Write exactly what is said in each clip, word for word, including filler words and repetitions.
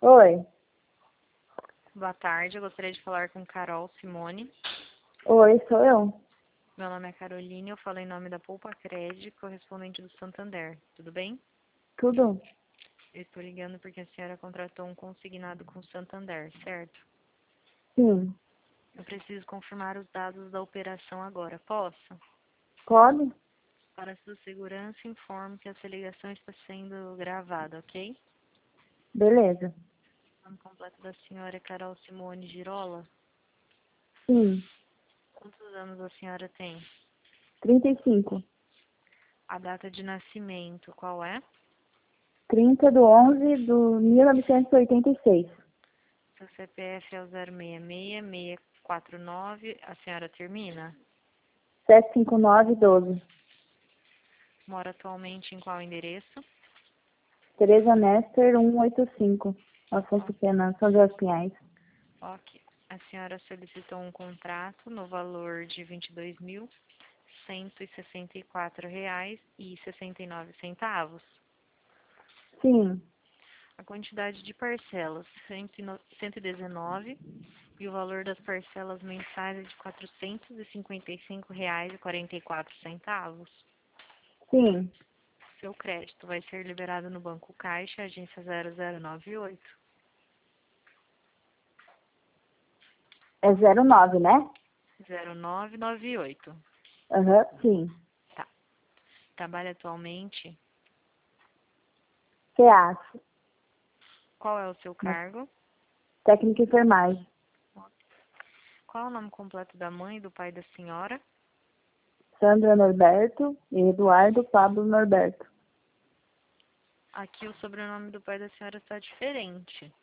Oi. Boa tarde, eu gostaria de falar com Carol Simone. Oi, sou eu. Meu nome é Caroline, eu falo em nome da Poupa Crédito, correspondente do Santander. Tudo bem? Tudo? Eu estou ligando porque a senhora contratou um consignado com o Santander, certo? Sim. Eu preciso confirmar os dados da operação agora. Posso? Pode? Para sua segurança, informo que essa ligação está sendo gravada, ok? Beleza. O nome completo da senhora é Carol Simone Girola. Sim. Quantos anos a senhora tem? Trinta e cinco. A data de nascimento, qual é? Trinta do onze do mil novecentos e oitenta e seis. Seu C P F é o zero seis seis, seis quatro nove, a senhora termina? Sete cinco nove doze. Mora atualmente em qual endereço? Tereza Nester cento e oitenta e cinco. Afonso Pena, São José dos Pinhais. Ok. A senhora solicitou um contrato no valor de vinte e dois mil cento e sessenta e quatro reais e sessenta e nove centavos. Sim. A quantidade de parcelas, cento e dezenove, e o valor das parcelas mensais é de quatrocentos e cinquenta e cinco reais e quarenta e quatro centavos. Sim. Seu crédito vai ser liberado no Banco Caixa, agência zero zero nove oito. É zero nove, né? zero nove nove oito. Aham, sim. Tá. Trabalha atualmente? C A S. Qual é o seu cargo? Técnica e enfermagem. Qual é o nome completo da mãe e do pai da senhora? Sandra Norberto e Eduardo Pablo Norberto. Aqui o sobrenome do pai da senhora está diferente.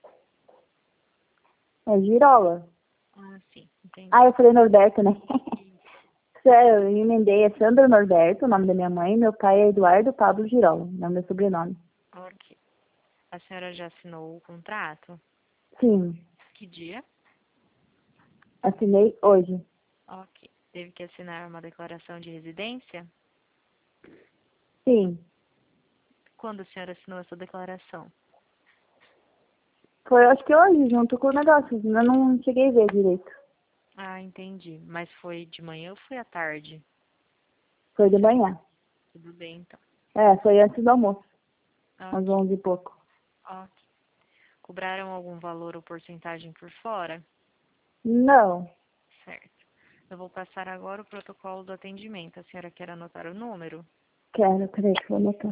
É Girola. Ah, sim, entendi. Ah, eu falei Norberto, né? Eu emendei, é Sandra Norberto, o nome da minha mãe, meu pai é Eduardo Pablo Girola, é o meu sobrenome. Ok. A senhora já assinou o contrato? Sim, Que dia? assinei hoje. Ok. Teve que assinar uma declaração de residência? Sim, Quando a senhora assinou essa declaração? foi acho que hoje, junto com o negócio, ainda não cheguei a ver direito. Ah, entendi. Mas foi de manhã ou foi à tarde? Foi de manhã. Tudo bem, então. É, foi antes do almoço, às Ok, onze e pouco. ok. Cobraram algum valor ou porcentagem por fora? Não, Certo. Eu vou passar agora o protocolo do atendimento. A senhora quer anotar o número? quero, peraí que eu vou anotar.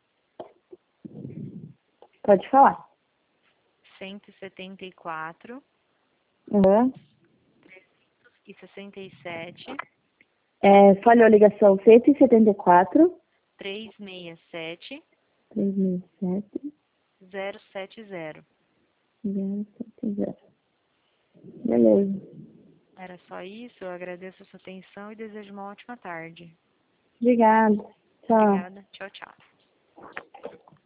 Pode falar. cento e setenta e quatro Uhum. e sessenta e sete, É, falhou a ligação cento e setenta e quatro, trezentos e sessenta e sete, três mil e sete, zero sete zero. zero sete zero. Beleza. Era só isso. Eu agradeço a sua atenção e desejo uma ótima tarde. Obrigada. Tchau. Obrigada. Tchau, tchau.